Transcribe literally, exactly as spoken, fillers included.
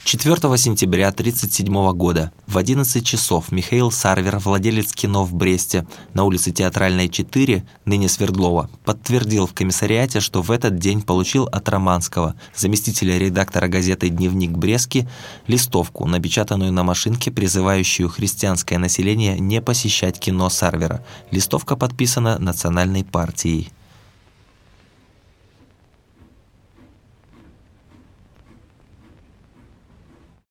четвёртого сентября тысяча девятьсот тридцать седьмого года в одиннадцать часов Михаил Сарвер, владелец кино в Бресте на улице Театральной, четыре, ныне Свердлова, подтвердил в комиссариате, что в этот день получил от Романского, заместителя редактора газеты «Дневник Брестки», листовку, напечатанную на машинке, призывающую христианское население не посещать кино Сарвера. Листовка подписана Национальной партией.